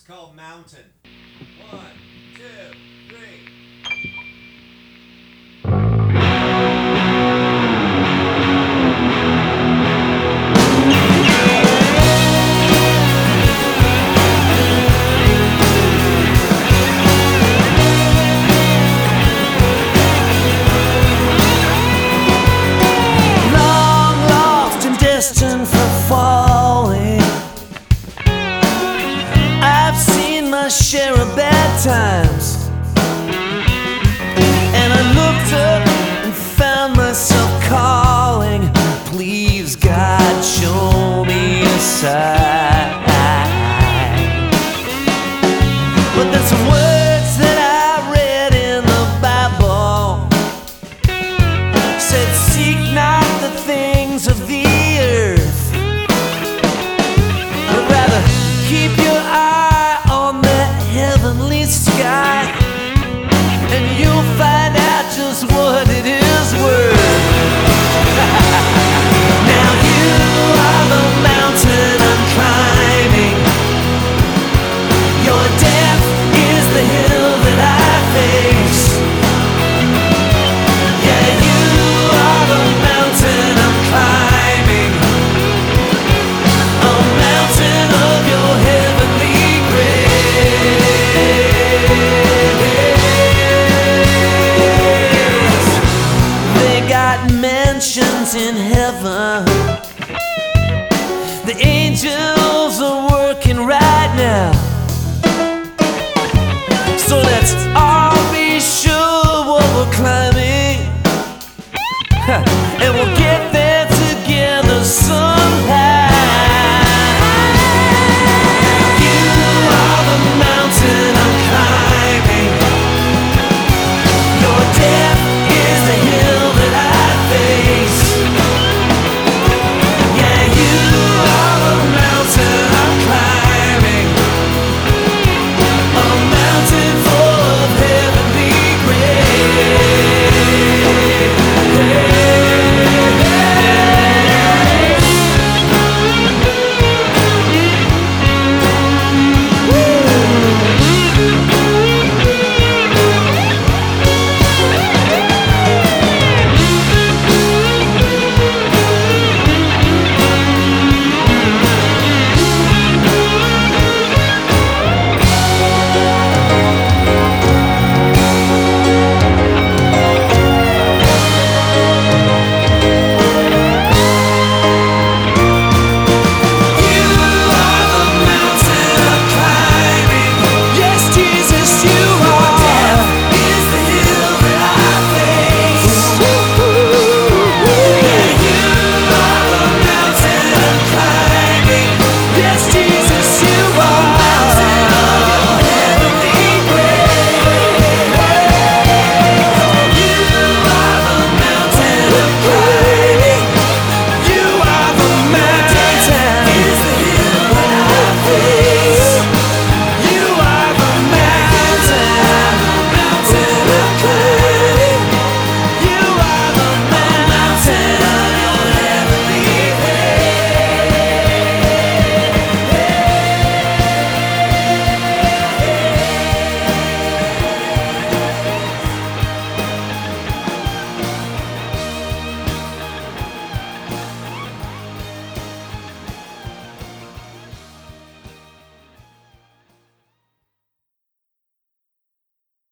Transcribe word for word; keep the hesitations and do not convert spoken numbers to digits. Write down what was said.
called Mountain. One, two, three. Long lost and destined for falling. I've seen my share of bad times, and I looked up and found myself calling, please God, show me a sign. But then some words that I read in the Bible said, seek not the things of the earth, but rather keep your eye on that heavenly sky, and you'll find out just what it is worth. Now you are the mountain I'm climbing. Your death is the hill that I face. Yeah, you are the mountain I'm climbing, a mountain of your heavenly grace. They got mansions in heaven. The angels are working right now. So let's all be sure what we're climbing, and we'll get there together soon.